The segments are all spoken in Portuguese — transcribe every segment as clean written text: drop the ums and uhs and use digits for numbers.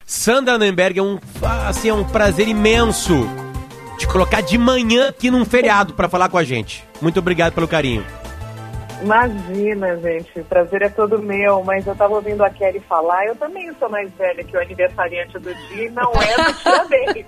Sandra Nemberg, é um prazer imenso te colocar de manhã aqui num feriado para falar com a gente. Muito obrigado pelo carinho. Imagina, gente, o prazer é todo meu, mas eu tava ouvindo a Kelly falar, eu também sou mais velha que o aniversariante do dia e não é do Tiradentes.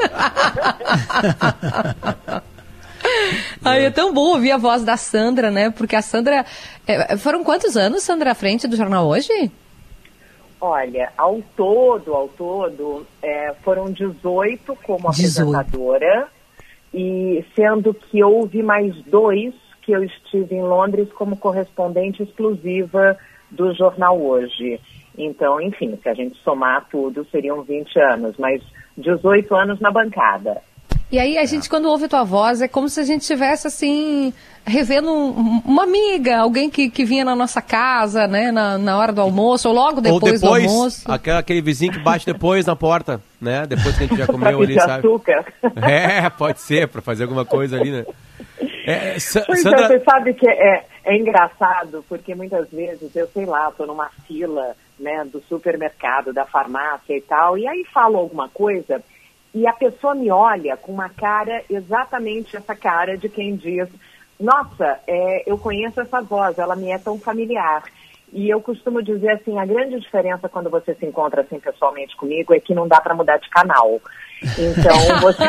Ai, é tão bom ouvir a voz da Sandra, né? Porque a Sandra... foram quantos anos, Sandra, à frente do Jornal Hoje? Olha, ao todo, foram 18 como apresentadora, e sendo que houve mais 2 que eu estive em Londres como correspondente exclusiva do Jornal Hoje. Então, enfim, se a gente somar tudo, seriam 20 anos, mas 18 anos na bancada. E aí a gente, quando ouve tua voz, é como se a gente estivesse, assim, revendo uma amiga, alguém que vinha na nossa casa, né, na hora do almoço, ou logo depois do almoço. Aquele vizinho que bate depois na porta, né, depois que a gente já comeu ali, sabe? Açúcar. Pode ser, para fazer alguma coisa ali, né? Sandra... Você sabe que é engraçado, porque muitas vezes eu, sei lá, estou numa fila, né, do supermercado, da farmácia e tal, e aí falo alguma coisa e a pessoa me olha com uma cara, exatamente essa cara de quem diz, nossa, eu conheço essa voz, ela me é tão familiar. E eu costumo dizer assim, a grande diferença quando você se encontra assim pessoalmente comigo é que não dá para mudar de canal. Então, você...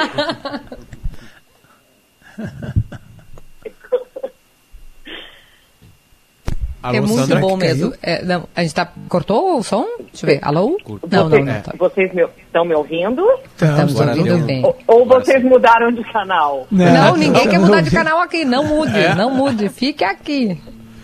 Alô, é muito Sandra, bom mesmo. Não, a gente cortou o som? Deixa eu ver. Alô? Não. Vocês estão me ouvindo? Estamos ouvindo bem. Ou vocês mudaram de canal? Não, ninguém quer mudar de canal aqui. Não mude, não mude. Fique aqui.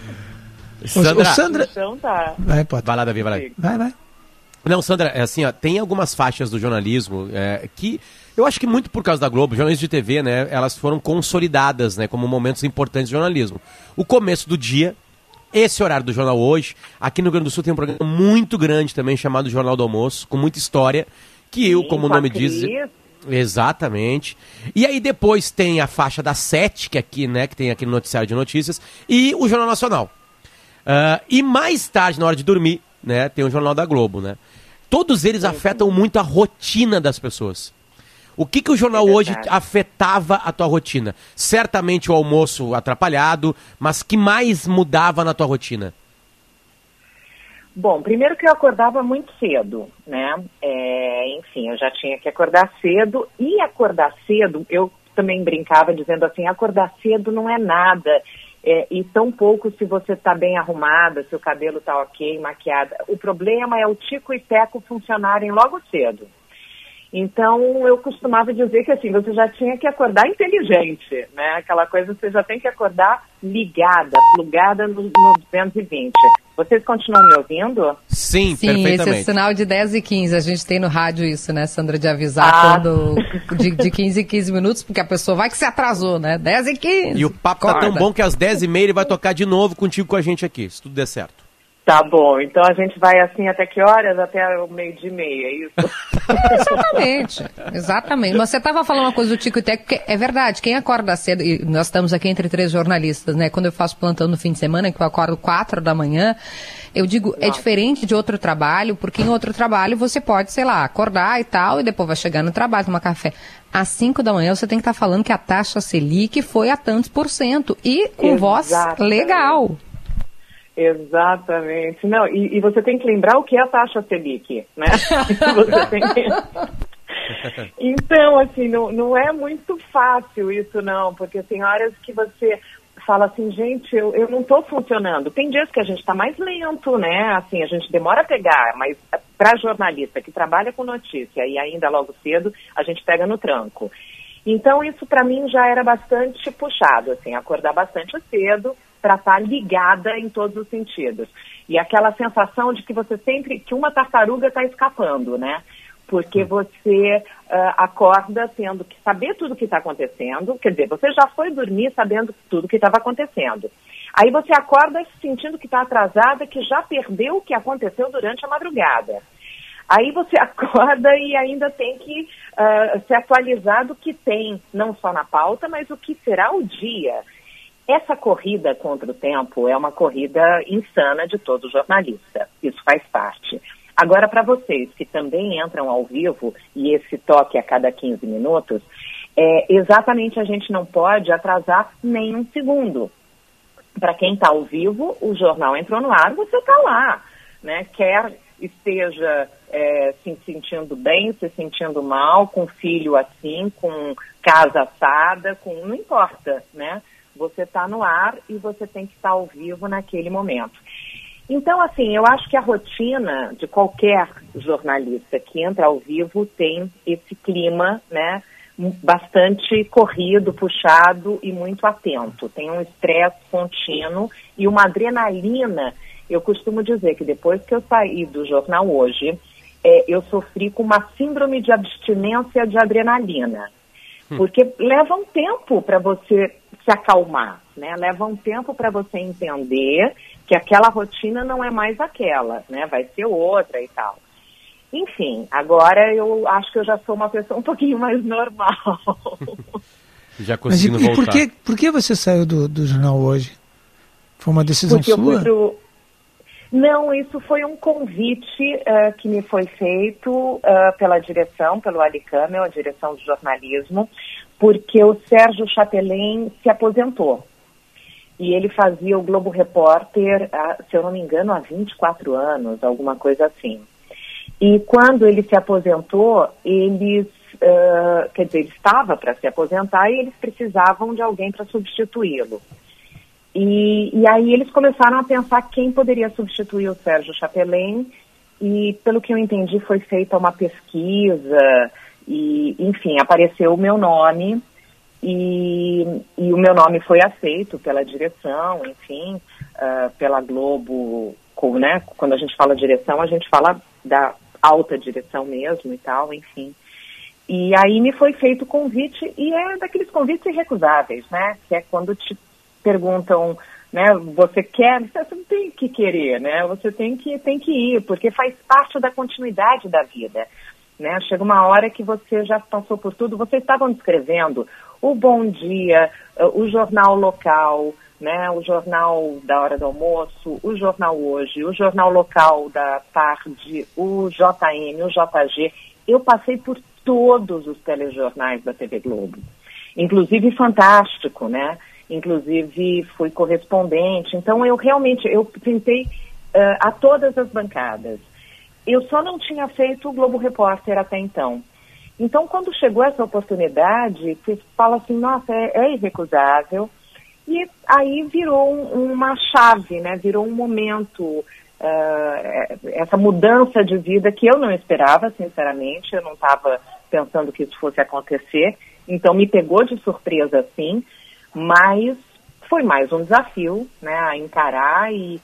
Sandra... Então tá. Vai lá, Davi, vai lá. Vai. Não, Sandra, assim, ó, tem algumas faixas do jornalismo que... Eu acho que muito por causa da Globo, jornalistas de TV, né, elas foram consolidadas, né, como momentos importantes do jornalismo. O começo do dia, esse horário do Jornal Hoje, aqui no Rio Grande do Sul tem um programa muito grande também, chamado Jornal do Almoço, com muita história, que eu, como o nome diz... Exatamente. E aí depois tem a faixa das 7, que aqui, né, que tem aqui no Noticiário de Notícias, e o Jornal Nacional. E mais tarde, na hora de dormir, né, tem o Jornal da Globo, né. Todos eles afetam muito a rotina das pessoas. O que o Jornal Hoje afetava a tua rotina? Certamente o almoço atrapalhado, mas que mais mudava na tua rotina? Bom, primeiro que eu acordava muito cedo, né? Enfim, eu já tinha que acordar cedo. E acordar cedo, eu também brincava dizendo assim, acordar cedo não é nada. E tão pouco se você está bem arrumada, se o cabelo está ok, maquiada. O problema é o tico e teco funcionarem logo cedo. Então, eu costumava dizer que, assim, você já tinha que acordar inteligente, né? Aquela coisa, você já tem que acordar ligada, plugada no 220. Vocês continuam me ouvindo? Sim, perfeitamente. Esse é o sinal de 10h15. A gente tem no rádio isso, né, Sandra, de avisar quando de 15 em 15 minutos, porque a pessoa vai que se atrasou, né? 10h15. E o papo tá tão bom que às 10h30 ele vai tocar de novo contigo com a gente aqui, se tudo der certo. Tá bom, então a gente vai assim até que horas? Até o 12h30, é isso? Exatamente. Mas você estava falando uma coisa do Tico e Teco, que é verdade, quem acorda cedo, e nós estamos aqui entre 3 jornalistas, né? Quando eu faço plantão no fim de semana, que eu acordo 4 da manhã, eu digo, é diferente de outro trabalho, porque em outro trabalho você pode, sei lá, acordar e tal, e depois vai chegar no trabalho, tomar café. Às 5 da manhã você tem que estar falando que a taxa Selic foi a tantos %, e com voz legal. Exatamente. Não, e você tem que lembrar o que é a taxa Selic, né? Você tem que... Então, assim, não é muito fácil isso, não, porque tem horas que você fala assim, gente, eu não estou funcionando. Tem dias que a gente está mais lento, né? Assim, a gente demora a pegar, mas para jornalista que trabalha com notícia e ainda logo cedo, a gente pega no tranco. Então, isso para mim já era bastante puxado, assim, acordar bastante cedo para estar ligada em todos os sentidos. E aquela sensação de que você sempre, que uma tartaruga está escapando, né? Porque você acorda tendo que saber tudo o que está acontecendo, quer dizer, você já foi dormir sabendo tudo o que estava acontecendo. Aí você acorda sentindo que está atrasada, que já perdeu o que aconteceu durante a madrugada. Aí você acorda e ainda tem que se atualizar do que tem, não só na pauta, mas o que será o dia. Essa corrida contra o tempo é uma corrida insana de todo jornalista. Isso faz parte. Agora, para vocês que também entram ao vivo, e esse toque a cada 15 minutos, exatamente a gente não pode atrasar nem um segundo. Para quem está ao vivo, o jornal entrou no ar, você está lá, né? Quer esteja se sentindo bem, se sentindo mal, com filho assim, com casa assada, não importa, né? Você está no ar e você tem que estar ao vivo naquele momento. Então, assim, eu acho que a rotina de qualquer jornalista que entra ao vivo tem esse clima, né, bastante corrido, puxado e muito atento. Tem um estresse contínuo e uma adrenalina. Eu costumo dizer que depois que eu saí do Jornal Hoje, eu sofri com uma síndrome de abstinência de adrenalina. Porque leva um tempo para você se acalmar, né? Leva um tempo para você entender que aquela rotina não é mais aquela, né? Vai ser outra e tal. Enfim, agora eu acho que eu já sou uma pessoa um pouquinho mais normal. Já conseguindo voltar. Mas por que você saiu do Jornal Hoje? Foi uma decisão Porque sua? Não, isso foi um convite que me foi feito pela direção, pelo Alicâmara, a direção de jornalismo, porque o Sérgio Chapelain se aposentou. E ele fazia o Globo Repórter, se eu não me engano, há 24 anos, alguma coisa assim. E quando ele se aposentou, ele estava para se aposentar e eles precisavam de alguém para substituí-lo. E aí eles começaram a pensar quem poderia substituir o Sérgio Chapelain e, pelo que eu entendi, foi feita uma pesquisa e, enfim, apareceu o meu nome e o meu nome foi aceito pela direção, enfim, pela Globo, né? Quando a gente fala direção, a gente fala da alta direção mesmo e tal, enfim. E aí me foi feito o convite e é daqueles convites irrecusáveis, né? Que é quando te perguntam, né, você quer, você não tem que querer, né, você tem que ir, porque faz parte da continuidade da vida, né, chega uma hora que você já passou por tudo, vocês estavam descrevendo o Bom Dia, o jornal local, né, o jornal da hora do almoço, o Jornal Hoje, o jornal local da tarde, o JM, o JG, eu passei por todos os telejornais da TV Globo, inclusive Fantástico, né, inclusive fui correspondente, então eu tentei a todas as bancadas. Eu só não tinha feito o Globo Repórter até então. Então, quando chegou essa oportunidade, você fala assim, nossa, é irrecusável, e aí virou uma chave, né? Virou um momento, essa mudança de vida que eu não esperava, sinceramente, eu não estava pensando que isso fosse acontecer, então me pegou de surpresa, sim, mas foi mais um desafio, né, a encarar e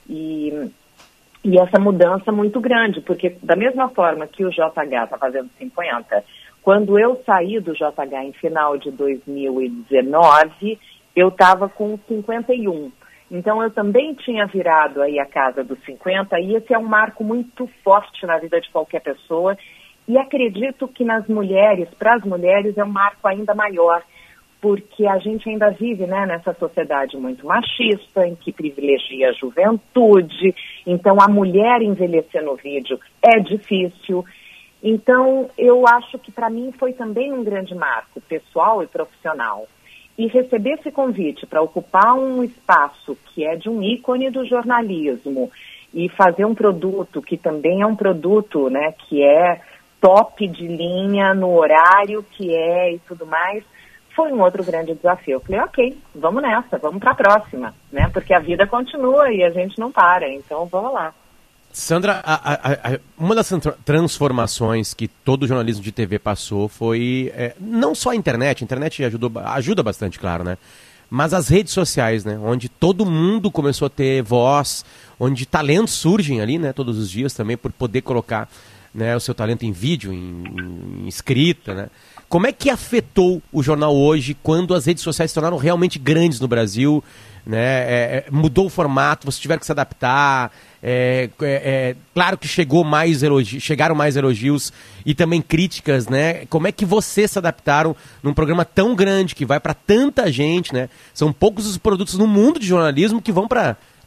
essa mudança muito grande, porque da mesma forma que o JH está fazendo 50, quando eu saí do JH em final de 2019, eu estava com 51. Então eu também tinha virado aí a casa dos 50 e esse é um marco muito forte na vida de qualquer pessoa e acredito que nas mulheres, para as mulheres é um marco ainda maior, porque a gente ainda vive, né, nessa sociedade muito machista, em que privilegia a juventude, então a mulher envelhecer no vídeo é difícil. Então, eu acho que para mim foi também um grande marco, pessoal e profissional. E receber esse convite para ocupar um espaço que é de um ícone do jornalismo e fazer um produto que também é um produto, né, que é top de linha no horário que é e tudo mais, foi um outro grande desafio. Eu falei, ok, vamos nessa, vamos para a próxima, né? Porque a vida continua e a gente não para, então vamos lá. Sandra, uma das transformações que todo o jornalismo de TV passou foi, não só a internet ajuda bastante, claro, né? Mas as redes sociais, né? Onde todo mundo começou a ter voz, onde talentos surgem ali, né? Todos os dias também, por poder colocar, né, o seu talento em vídeo, em escrita, né? Como é que afetou o Jornal Hoje quando as redes sociais se tornaram realmente grandes no Brasil, né? Mudou o formato, vocês tiveram que se adaptar, claro que chegaram mais elogios e também críticas, né? Como é que vocês se adaptaram num programa tão grande que vai para tanta gente, né? São poucos os produtos no mundo de jornalismo que vão para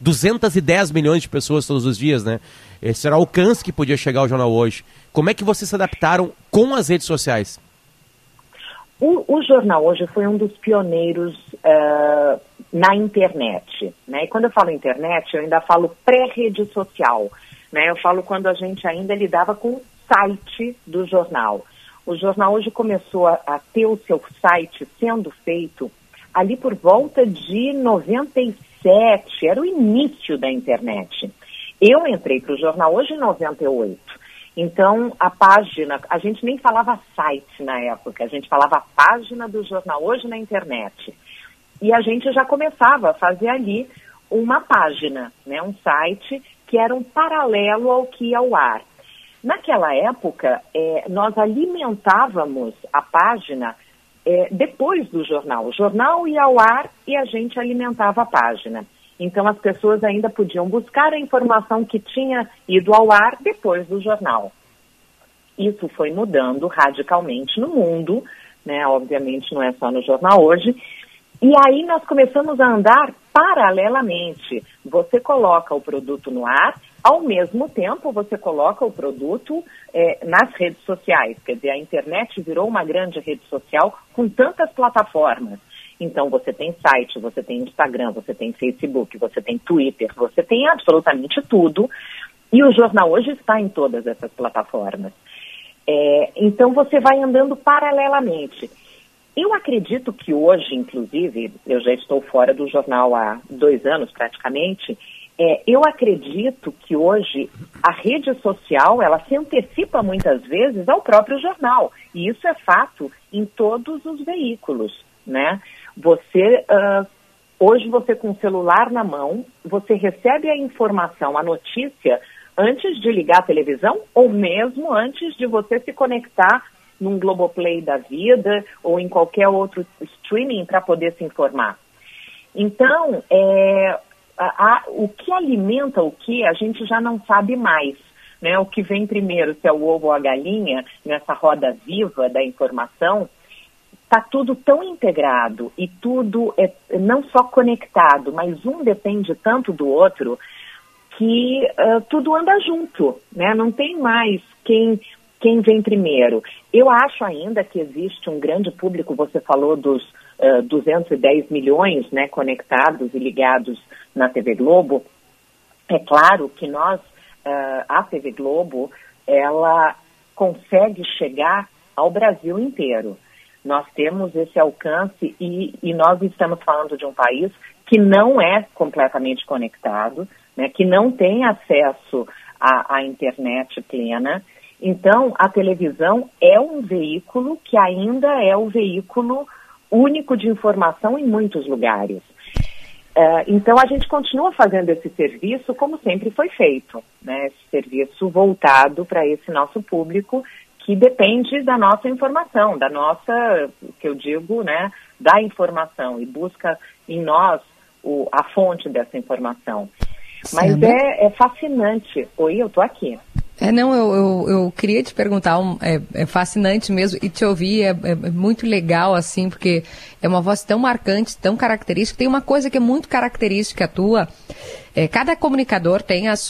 210 milhões de pessoas todos os dias, né? Esse era o alcance que podia chegar ao Jornal Hoje. Como é que vocês se adaptaram com as redes sociais? O Jornal Hoje foi um dos pioneiros na internet, né? E quando eu falo internet, eu ainda falo pré-rede social, né? Eu falo quando a gente ainda lidava com o site do jornal. O Jornal Hoje começou a ter o seu site sendo feito ali por volta de 97, era o início da internet. Eu entrei para o Jornal Hoje em 98. Então, a página, a gente nem falava site na época, a gente falava a página do Jornal Hoje na internet. E a gente já começava a fazer ali uma página, né, um site que era um paralelo ao que ia ao ar. Naquela época, nós alimentávamos a página depois do jornal. O jornal ia ao ar e a gente alimentava a página. Então, as pessoas ainda podiam buscar a informação que tinha ido ao ar depois do jornal. Isso foi mudando radicalmente no mundo, né? Obviamente não é só no Jornal Hoje. E aí nós começamos a andar paralelamente. Você coloca o produto no ar, ao mesmo tempo você coloca o produto nas redes sociais. Quer dizer, a internet virou uma grande rede social com tantas plataformas. Então você tem site, você tem Instagram, você tem Facebook, você tem Twitter, você tem absolutamente tudo. E o Jornal Hoje está em todas essas plataformas. Então você vai andando paralelamente. Eu acredito que hoje, inclusive, eu já estou fora do jornal há 2 anos praticamente, eu acredito que hoje a rede social, ela se antecipa muitas vezes ao próprio jornal. E isso é fato em todos os veículos, né? Hoje você com o celular na mão, você recebe a informação, a notícia, antes de ligar a televisão ou mesmo antes de você se conectar num Globoplay da vida ou em qualquer outro streaming para poder se informar. Então, o que alimenta o que a gente já não sabe mais, né? O que vem primeiro, se é o ovo ou a galinha, nessa roda viva da informação, está tudo tão integrado e tudo é não só conectado, mas um depende tanto do outro que tudo anda junto, né? Não tem mais quem vem primeiro. Eu acho ainda que existe um grande público, você falou dos 210 milhões, né, conectados e ligados na TV Globo. É claro que a TV Globo, ela consegue chegar ao Brasil inteiro. Nós temos esse alcance e nós estamos falando de um país que não é completamente conectado, né, que não tem acesso à internet plena. Então, a televisão é um veículo que ainda é o veículo único de informação em muitos lugares. Então, a gente continua fazendo esse serviço como sempre foi feito, né? Esse serviço voltado para esse nosso público que depende da nossa informação, da nossa, que eu digo, né, da informação e busca em nós a fonte dessa informação. Mas é fascinante. Oi, eu tô aqui. Eu queria te perguntar, é fascinante mesmo, e te ouvir é muito legal, assim, porque é uma voz tão marcante, tão característica. Tem uma coisa que é muito característica tua, cada comunicador tem as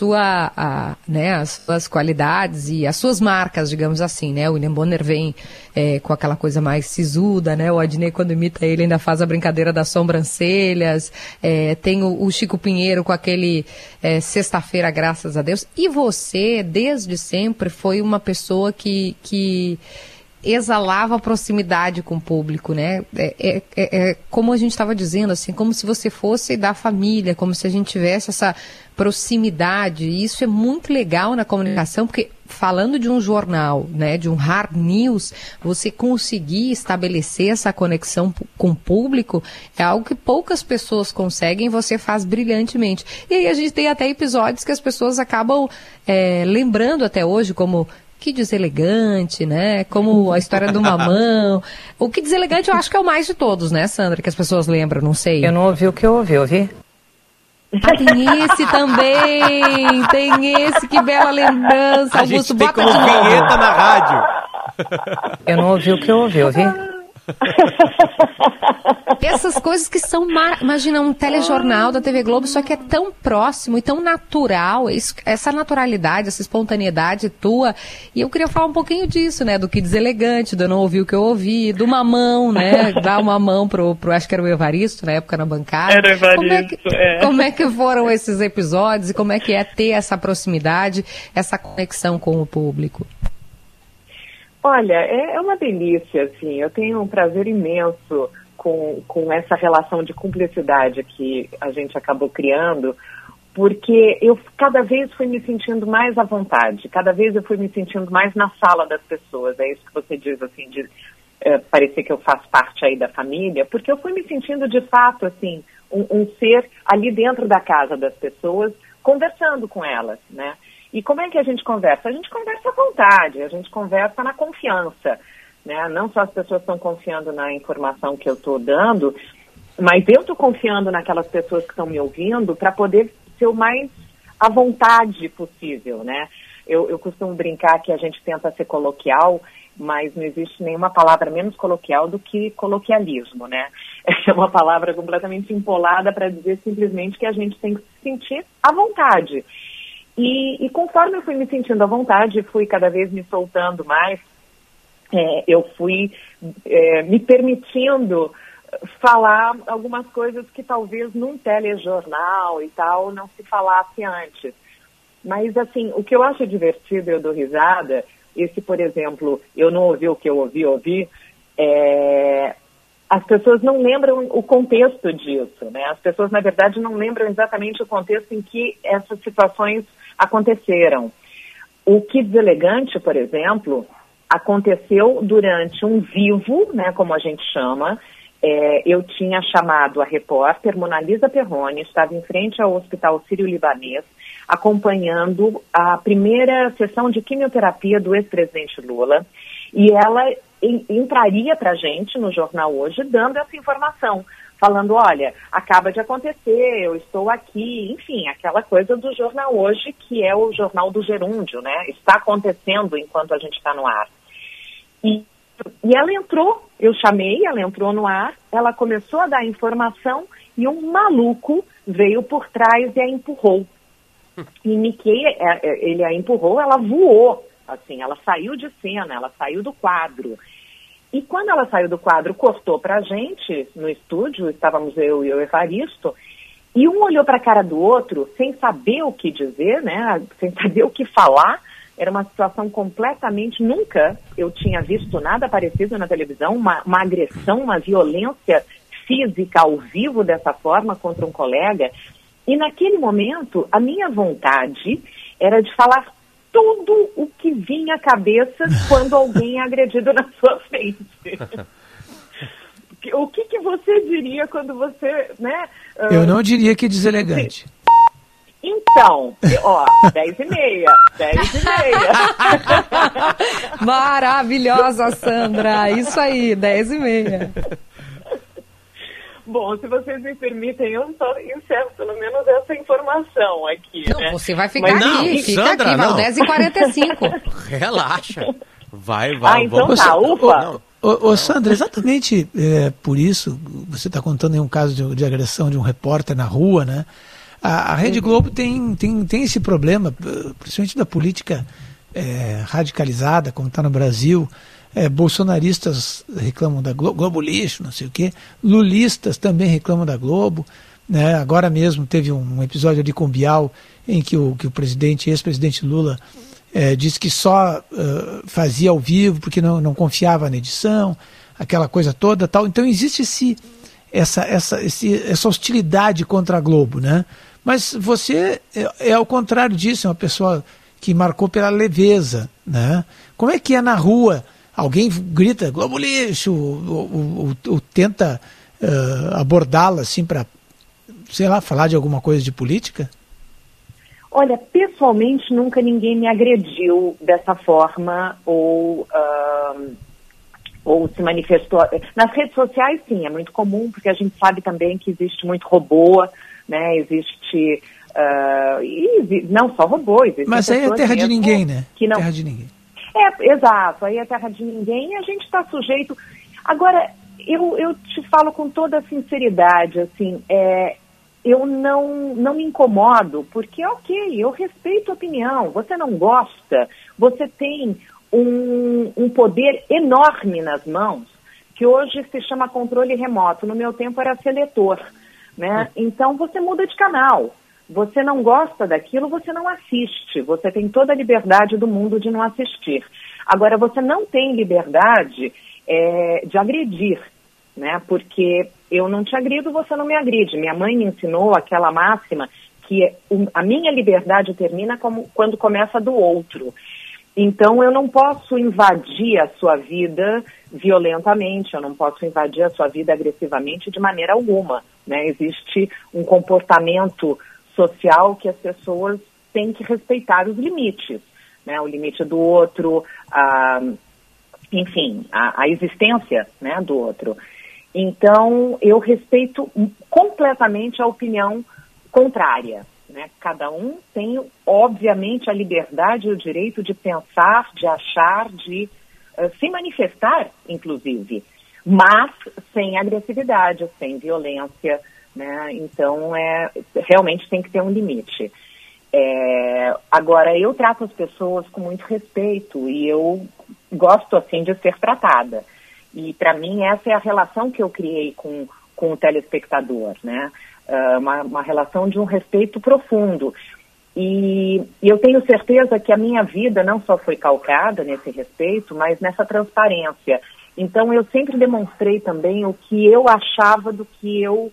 suas qualidades e as suas marcas, digamos assim, né? O William Bonner vem com aquela coisa mais sisuda, né? O Adnet, quando imita ele, ainda faz a brincadeira das sobrancelhas, tem o Chico Pinheiro com aquele sexta-feira, graças a Deus. E você, desde sempre, foi uma pessoa que exalava proximidade com o público, né? Como a gente estava dizendo, assim, como se você fosse da família, como se a gente tivesse essa proximidade. E isso é muito legal na comunicação, porque falando de um jornal, né, de um hard news, você conseguir estabelecer essa conexão com o público é algo que poucas pessoas conseguem e você faz brilhantemente. E aí a gente tem até episódios que as pessoas acabam lembrando até hoje, como Que Deselegante, né? Como a história do Mamão. O Que Deselegante eu acho que é o mais de todos, né, Sandra? Que as pessoas lembram, não sei. Eu não ouvi o que eu ouvi? Ah, tem esse também! Tem esse, que bela lembrança. A Augusto, gente tem como vinheta na rádio. Eu não ouvi o que eu ouvi? Essas coisas que são, imagina, um telejornal da TV Globo, só que é tão próximo e tão natural, essa naturalidade, essa espontaneidade tua. E eu queria falar um pouquinho disso, né, do que deselegante, do eu não ouvir o que eu ouvi, do mamão, né, dar uma mão pro acho que era o Evaristo, na época, na bancada. Era o Evaristo, como é que foram esses episódios e como é que é ter essa proximidade, essa conexão com o público? Olha, é uma delícia, assim, eu tenho um prazer imenso com essa relação de cumplicidade que a gente acabou criando, porque eu cada vez fui me sentindo mais à vontade, cada vez eu fui me sentindo mais na sala das pessoas, é isso que você diz, assim, de parecer que eu faço parte aí da família, porque eu fui me sentindo de fato, assim, um ser ali dentro da casa das pessoas, conversando com elas, né? E como é que a gente conversa? A gente conversa à vontade, a gente conversa na confiança, né? Não só as pessoas estão confiando na informação que eu estou dando, mas eu estou confiando naquelas pessoas que estão me ouvindo para poder ser o mais à vontade possível, né? Eu costumo brincar que a gente tenta ser coloquial, mas não existe nenhuma palavra menos coloquial do que coloquialismo, né? É uma palavra completamente empolada para dizer simplesmente que a gente tem que se sentir à vontade. E conforme eu fui me sentindo à vontade, fui cada vez me soltando mais, eu fui me permitindo falar algumas coisas que talvez num telejornal e tal não se falasse antes. Mas, assim, o que eu acho divertido, eu dou risada, por exemplo, eu não ouvi o que eu ouvi, as pessoas não lembram o contexto disso, né? As pessoas, na verdade, não lembram exatamente o contexto em que essas situações aconteceram. O que deselegante, por exemplo, aconteceu durante um vivo, né, como a gente chama. Eu tinha chamado a repórter Monalisa Perrone, estava em frente ao Hospital Sírio-Libanês, acompanhando a primeira sessão de quimioterapia do ex-presidente Lula, e ela entraria para a gente no Jornal Hoje dando essa informação, falando, olha, acaba de acontecer, eu estou aqui, enfim, aquela coisa do Jornal Hoje, que é o jornal do gerúndio, né? Está acontecendo enquanto a gente está no ar. E ela entrou, eu chamei, ela entrou no ar, ela começou a dar informação e um maluco veio por trás e a empurrou. E ele a empurrou, ela voou, assim, ela saiu de cena, ela saiu do quadro. E quando ela saiu do quadro, cortou para a gente, no estúdio, estávamos eu e o Evaristo, e um olhou para a cara do outro, sem saber o que dizer, né, sem saber o que falar. Era uma situação completamente, nunca eu tinha visto nada parecido na televisão, uma agressão, uma violência física ao vivo dessa forma contra um colega. E naquele momento, a minha vontade era de falar tudo o que vinha à cabeça quando alguém é agredido na sua frente. O que você diria quando você, né? Eu não diria que deselegante. Então, 10h30. Maravilhosa, Sandra. Isso aí, 10h30. Bom, se vocês me permitem, eu só encerro pelo menos essa informação aqui, não, né? você vai ficar aqui, fica Sandra, aqui, não. vai 10h45. Relaxa. Vai. Então vamos. tá, ufa. Ô, Sandra, exatamente por isso, você está contando aí um caso de agressão de um repórter na rua, né? A Rede Globo tem esse problema, principalmente da política radicalizada, como está no Brasil. Bolsonaristas reclamam da Globo, Globo lixo, não sei o quê. Lulistas também reclamam da Globo. Né? Agora mesmo teve um episódio ali com o Bial, em que o ex-presidente Lula disse que só fazia ao vivo porque não confiava na edição, aquela coisa toda, tal. Então existe essa hostilidade contra a Globo, né? Mas você é ao contrário disso, é uma pessoa que marcou pela leveza, né? Como é que é na rua? Alguém grita Globo lixo ou tenta abordá-la assim para, sei lá, falar de alguma coisa de política? Olha, pessoalmente nunca ninguém me agrediu dessa forma ou se manifestou. Nas redes sociais, sim, é muito comum, porque a gente sabe também que existe muito robô, né? Existe não só robô, existe. Mas aí é terra de ninguém, né? Que não... Terra de ninguém. Exato, aí é terra de ninguém e a gente está sujeito. Agora, eu te falo com toda a sinceridade, assim, eu não me incomodo, porque, ok, eu respeito a opinião, você não gosta, você tem um poder enorme nas mãos, que hoje se chama controle remoto, no meu tempo era seletor, né? Então você muda de canal, você não gosta daquilo, você não assiste, você tem toda a liberdade do mundo de não assistir. Agora, você não tem liberdade de agredir, né? Porque eu não te agrido, você não me agride. Minha mãe me ensinou aquela máxima que a minha liberdade termina quando começa a do outro. Então, eu não posso invadir a sua vida violentamente, eu não posso invadir a sua vida agressivamente de maneira alguma, né? Existe um comportamento social que as pessoas têm que respeitar os limites, né? O limite do outro, enfim, a existência, né, do outro. Então, eu respeito completamente a opinião contrária, né? Cada um tem, obviamente, a liberdade e o direito de pensar, de achar, de se manifestar, inclusive, mas sem agressividade, sem violência, né? Então, realmente tem que ter um limite. Agora, eu trato as pessoas com muito respeito e eu gosto, assim, de ser tratada. E, para mim, essa é a relação que eu criei com o telespectador, né? Uma relação de um respeito profundo. E eu tenho certeza que a minha vida não só foi calcada nesse respeito, mas nessa transparência. Então, eu sempre demonstrei também o que eu achava do que eu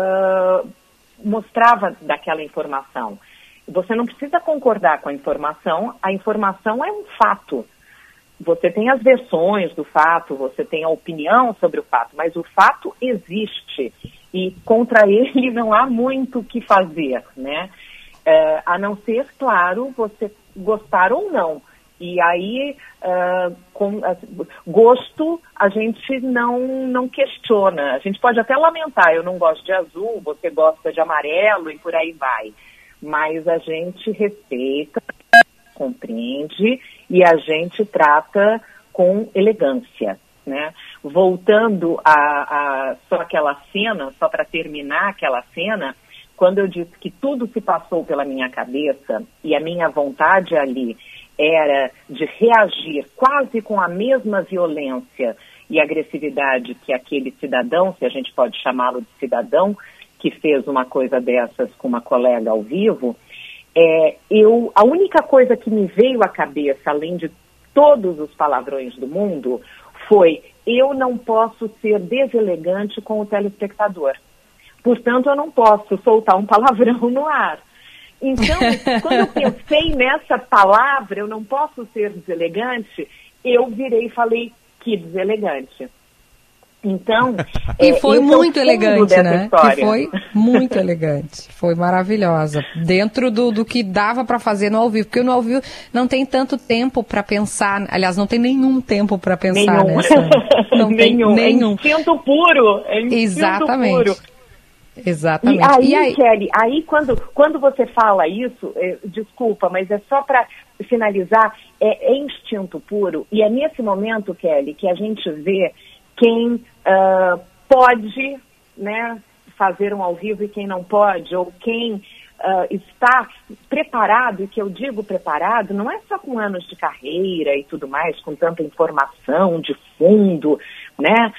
mostrava daquela informação. Você não precisa concordar com a informação é um fato. Você tem as versões do fato, você tem a opinião sobre o fato, mas o fato existe e contra ele não há muito o que fazer, né? A não ser, claro, você gostar ou não. E aí, gosto, a gente não questiona. A gente pode até lamentar, eu não gosto de azul, você gosta de amarelo e por aí vai. Mas a gente respeita, compreende e a gente trata com elegância, né? Voltando a só aquela cena, só para terminar aquela cena, quando eu disse que tudo se passou pela minha cabeça e a minha vontade ali era de reagir quase com a mesma violência e agressividade que aquele cidadão, se a gente pode chamá-lo de cidadão, que fez uma coisa dessas com uma colega ao vivo, a única coisa que me veio à cabeça, além de todos os palavrões do mundo, foi: eu não posso ser deselegante com o telespectador. Portanto, eu não posso soltar um palavrão no ar. Então, quando eu pensei nessa palavra, eu não posso ser deselegante, eu virei e falei: que deselegante. Então, e foi muito elegante, né? História. Que foi muito elegante, foi maravilhosa, dentro do que dava para fazer no ao vivo, porque no ao vivo não tem tanto tempo para pensar, aliás, não tem nenhum tempo para pensar nessa. Não nenhum. Tem nenhum. É instinto puro. Exatamente. Puro. Exatamente. E aí, Kelly, quando você fala isso, desculpa, mas é só para finalizar, é instinto puro, e é nesse momento, Kelly, que a gente vê quem pode, né, fazer um ao vivo e quem não pode, ou quem está preparado, e que eu digo preparado, não é só com anos de carreira e tudo mais, com tanta informação de fundo, né?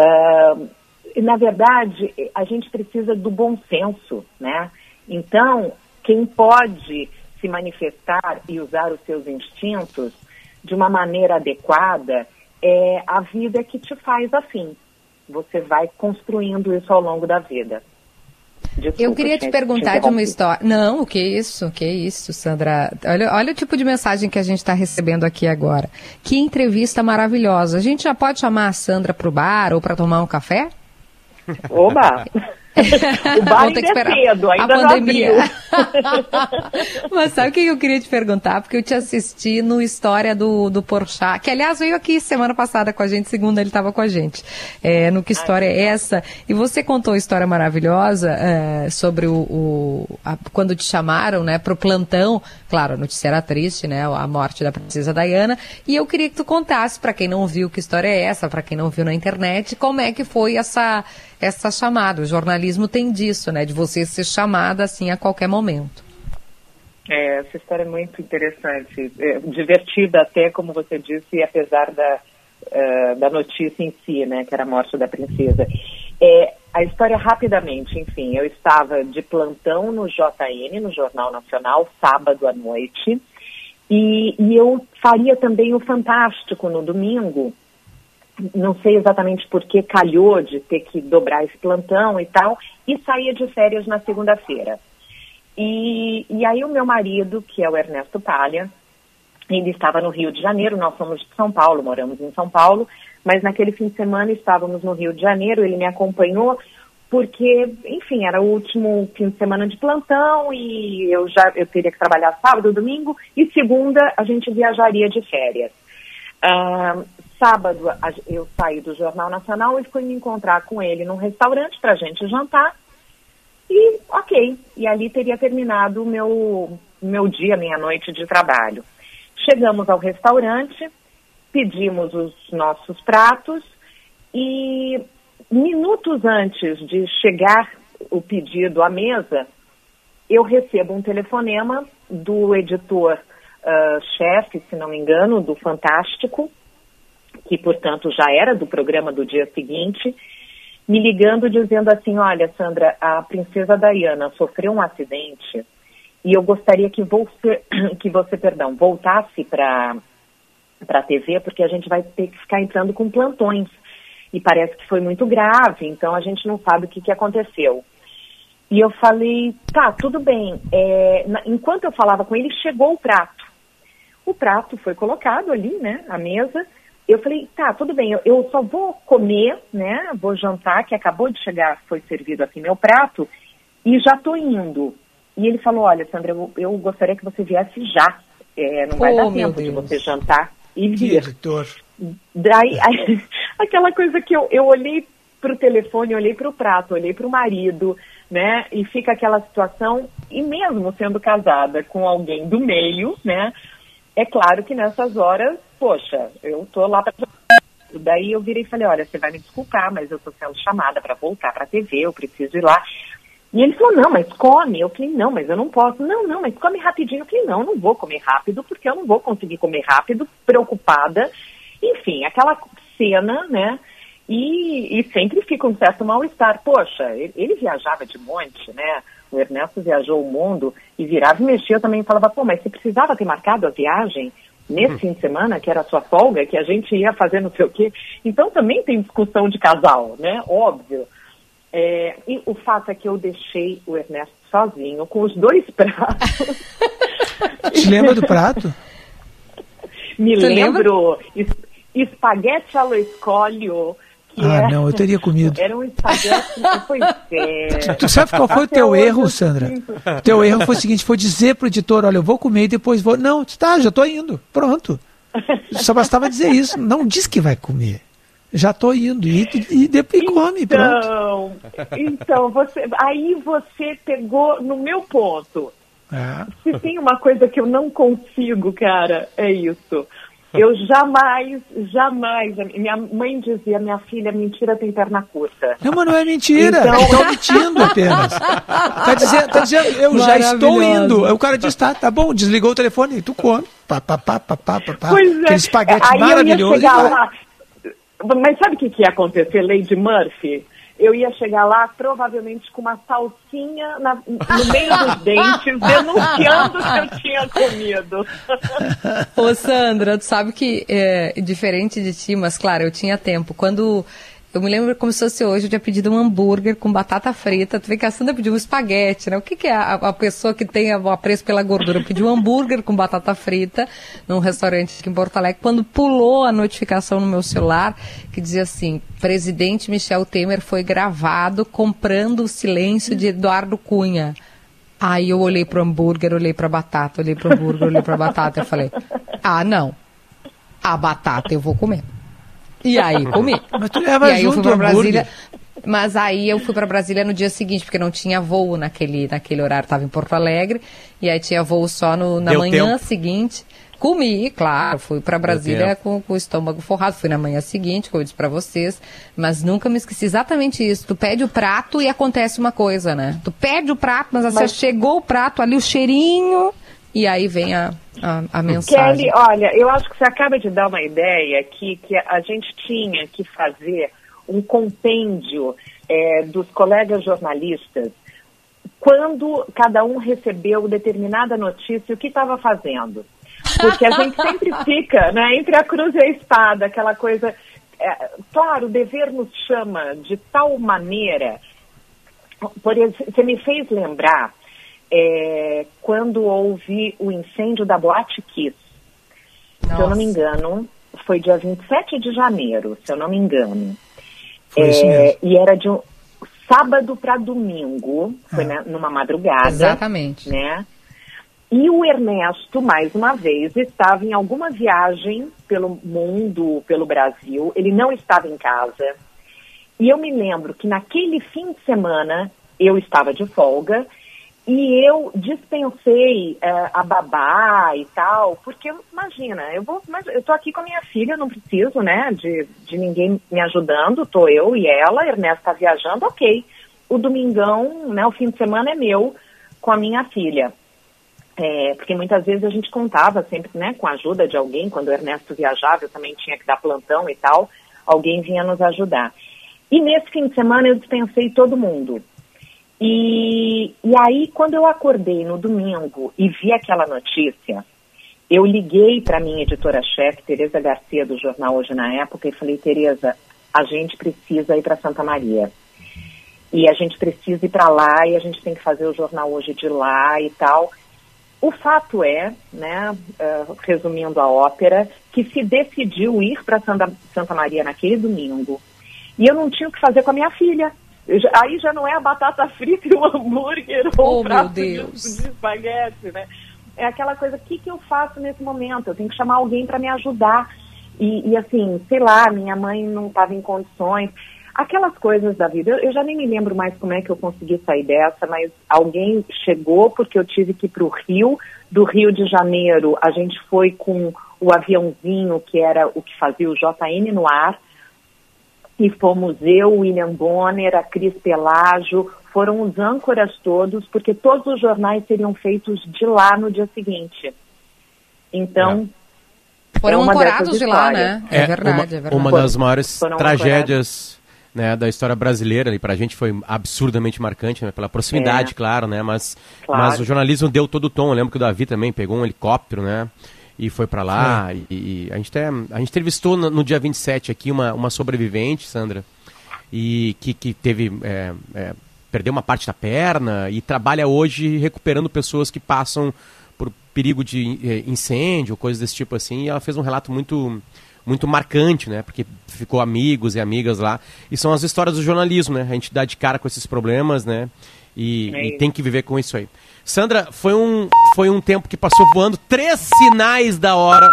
Na verdade, a gente precisa do bom senso, né? Então, quem pode se manifestar e usar os seus instintos de uma maneira adequada, é a vida que te faz assim. Você vai construindo isso ao longo da vida. Desculpa, eu queria te perguntar de uma história. Não, que isso, Sandra. Olha o tipo de mensagem que a gente está recebendo aqui agora. Que entrevista maravilhosa. A gente já pode chamar a Sandra para o bar ou para tomar um café? Oba! O bar ainda é cedo, ainda a pandemia. Mas sabe o que eu queria te perguntar? Porque eu te assisti no História do Porchat, que aliás veio aqui semana passada com a gente, segunda ele estava com a gente. No Que História é Essa? E você contou uma história maravilhosa sobre quando te chamaram, né, para o plantão. Claro, a notícia era triste, né, a morte da princesa Diana. E eu queria que tu contasse, para quem não viu Que História é Essa, para quem não viu na internet, como é que foi essa chamada. O jornalismo tem disso, né, de você ser chamada assim a qualquer momento. Essa história é muito interessante, divertida até, como você disse, apesar da notícia em si, né, que era a morte da princesa. A história rapidamente, enfim, eu estava de plantão no JN, no Jornal Nacional, sábado à noite, e eu faria também o Fantástico no domingo. Não sei exatamente por que calhou de ter que dobrar esse plantão e tal, e saía de férias na segunda-feira. E aí o meu marido, que é o Ernesto Palha, ele estava no Rio de Janeiro, nós somos de São Paulo, moramos em São Paulo, mas naquele fim de semana estávamos no Rio de Janeiro, ele me acompanhou porque, enfim, era o último fim de semana de plantão e eu teria que trabalhar sábado, domingo, e segunda a gente viajaria de férias. Sábado eu saí do Jornal Nacional e fui me encontrar com ele num restaurante para a gente jantar. E ok, e ali teria terminado o meu dia, minha noite de trabalho. Chegamos ao restaurante, pedimos os nossos pratos e minutos antes de chegar o pedido à mesa, eu recebo um telefonema do editor-chefe, se não me engano, do Fantástico, que, portanto, já era do programa do dia seguinte, me ligando dizendo assim: olha, Sandra, a princesa Diana sofreu um acidente e eu gostaria que você voltasse para a TV, porque a gente vai ter que ficar entrando com plantões. E parece que foi muito grave, então a gente não sabe o que aconteceu. E eu falei, tá, tudo bem. Enquanto eu falava com ele, chegou o prato. O prato foi colocado ali, né, à mesa. Eu falei, tá, tudo bem, eu só vou comer, né, vou jantar, que acabou de chegar, foi servido aqui meu prato, e já tô indo. E ele falou, olha, Sandra, eu gostaria que você viesse já. Não vai dar tempo de você jantar e vir. Daí, aquela coisa que eu olhei pro telefone, olhei pro prato, olhei pro marido, né, e fica aquela situação, e mesmo sendo casada com alguém do meio, né, é claro que nessas horas, poxa, eu tô lá para... Daí eu virei e falei, olha, você vai me desculpar, mas eu tô sendo chamada para voltar para a TV, eu preciso ir lá. E ele falou, não, mas come. Eu falei, não, mas eu não posso. Não, mas come rapidinho. Eu falei, não vou comer rápido, porque eu não vou conseguir comer rápido, preocupada. Enfim, aquela cena, né, e sempre fica um certo mal-estar. Poxa, ele viajava de monte, né, o Ernesto viajou o mundo e virava e mexia, eu também falava, pô, mas você precisava ter marcado a viagem nesse fim de semana, que era a sua folga, que a gente ia fazer não sei o quê. Então também tem discussão de casal, né, óbvio. E o fato é que eu deixei o Ernesto sozinho com os 2 pratos. Te lembra do prato? Me lembro, espaguete allo scoglio. Não, eu teria comido. Era um espaguete, pois é. Tu sabe qual foi o teu erro, Sandra? O teu erro foi o seguinte, foi dizer pro editor, olha, eu vou comer e depois vou... Não, tá, já tô indo, pronto. Só bastava dizer isso, não diz que vai comer. Já tô indo, e depois come, pronto. Então, você pegou no meu ponto. Se tem uma coisa que eu não consigo, cara, é isso. Eu jamais, minha mãe dizia, minha filha, mentira tem perna curta. Não, mas não é mentira, estão mentindo apenas. Tá dizendo, eu já estou indo. Aí o cara diz, tá bom, desligou o telefone e tu come. Pois é. Aquele espaguete aí maravilhoso. Eu ia chegar lá. Mas sabe o que ia acontecer, Lady Murphy? Eu ia chegar lá, provavelmente com uma salsinha no meio dos dentes, denunciando que eu tinha comido. Ô, Sandra, tu sabe que, diferente de ti, mas claro, eu tinha tempo. Quando... Eu me lembro como se fosse hoje, eu tinha pedido um hambúrguer com batata frita. Tu vê que a Sandra pediu um espaguete, né? O que é a pessoa que tem o apreço pela gordura? Pediu um hambúrguer com batata frita num restaurante aqui em Porto Alegre. Quando pulou a notificação no meu celular, que dizia assim, presidente Michel Temer foi gravado comprando o silêncio de Eduardo Cunha. Aí eu olhei pro hambúrguer, olhei pra batata, olhei pro hambúrguer, olhei pra batata. Eu falei, não, a batata eu vou comer. E aí comi. Mas tu leva junto o hambúrguer. Mas aí eu fui pra Brasília no dia seguinte, porque não tinha voo naquele horário, tava em Porto Alegre, e aí tinha voo só na manhã seguinte. Comi, claro, fui pra Brasília com o estômago forrado, fui na manhã seguinte, como eu disse pra vocês, mas nunca me esqueci exatamente isso. Tu pede o prato e acontece uma coisa, né? Tu pede o prato, mas assim, chegou o prato ali, o cheirinho, e aí vem a mensagem. Kelly, olha, eu acho que você acaba de dar uma ideia aqui, que a gente tinha que fazer um compêndio dos colegas jornalistas quando cada um recebeu determinada notícia, o que estava fazendo. Porque a gente sempre fica, né, entre a cruz e a espada, aquela coisa... claro, o dever nos chama de tal maneira... Por exemplo, você me fez lembrar quando houve o incêndio da Boate Kiss. Nossa. Se eu não me engano, foi dia 27 de janeiro, se eu não me engano. Foi isso mesmo. E era de um sábado para domingo, foi numa madrugada. Exatamente. Né? E o Ernesto, mais uma vez, estava em alguma viagem pelo mundo, pelo Brasil. Ele não estava em casa. E eu me lembro que naquele fim de semana eu estava de folga e eu dispensei a babá e tal, porque imagina, eu tô aqui com a minha filha, não preciso, né, de ninguém me ajudando, tô eu e ela, Ernesto está viajando, ok. O domingão, né, o fim de semana é meu com a minha filha. Porque muitas vezes a gente contava sempre, né, com a ajuda de alguém. Quando o Ernesto viajava, eu também tinha que dar plantão e tal, alguém vinha nos ajudar. E nesse fim de semana eu dispensei todo mundo. E aí, quando eu acordei no domingo e vi aquela notícia, eu liguei para a minha editora-chefe, Tereza Garcia, do jornal Hoje na Época, e falei, Tereza, a gente precisa ir para Santa Maria. E a gente precisa ir para lá e a gente tem que fazer o jornal Hoje de lá e tal. O fato é, né, resumindo a ópera, que se decidiu ir para Santa Maria naquele domingo. E eu não tinha o que fazer com a minha filha. Aí já não é a batata frita e o hambúrguer ou o prato de espaguete, né? É aquela coisa, o que eu faço nesse momento? Eu tenho que chamar alguém para me ajudar. E assim, sei lá, minha mãe não estava em condições. Aquelas coisas da vida, eu já nem me lembro mais como é que eu consegui sair dessa, mas alguém chegou porque eu tive que ir para o Rio. Do Rio de Janeiro, a gente foi com o aviãozinho, que era o que fazia o JN no ar, e fomos eu, o William Bonner, a Cris Pelágio, foram os âncoras todos, porque todos os jornais seriam feitos de lá no dia seguinte. Então... Foram ancorados de lá, né? É verdade. Uma das maiores tragédias, né, da história brasileira, e pra gente foi absurdamente marcante, né, pela proximidade, claro, né, mas o jornalismo deu todo o tom. Eu lembro que o Davi também pegou um helicóptero, né, e foi pra lá, e a gente entrevistou no dia 27 aqui uma sobrevivente, Sandra, e que teve, perdeu uma parte da perna, e trabalha hoje recuperando pessoas que passam por perigo de incêndio, coisas desse tipo assim, e ela fez um relato muito marcante, né? Porque ficou amigos e amigas lá. E são as histórias do jornalismo, né? A gente dá de cara com esses problemas, né? E tem que viver com isso aí. Sandra, foi um tempo que passou voando. 3 sinais da hora.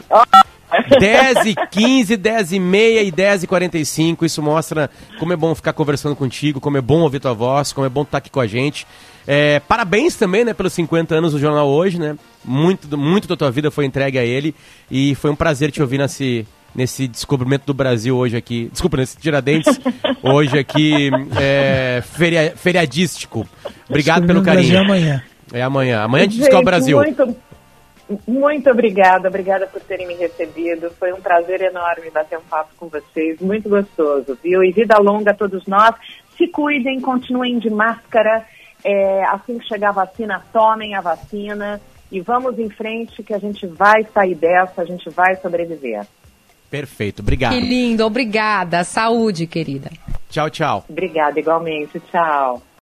10h15, 10h30 e 10h45. Isso mostra como é bom ficar conversando contigo, como é bom ouvir tua voz, como é bom estar aqui com a gente. Parabéns também, né, pelos 50 anos do Jornal Hoje, né? Muito da tua vida foi entregue a ele. E foi um prazer te ouvir nesse descobrimento do Brasil hoje aqui. Desculpa, nesse Tiradentes, hoje aqui, feriadístico. Obrigado pelo carinho. Amanhã. Amanhã. Amanhã a gente descobre o Brasil. Muito obrigada por terem me recebido. Foi um prazer enorme bater um papo com vocês. Muito gostoso, viu? E vida longa a todos nós. Se cuidem, continuem de máscara. Assim que chegar a vacina, tomem a vacina. E vamos em frente que a gente vai sair dessa, a gente vai sobreviver. Perfeito, obrigado. Que lindo, obrigada. Saúde, querida. Tchau, tchau. Obrigada, igualmente. Tchau.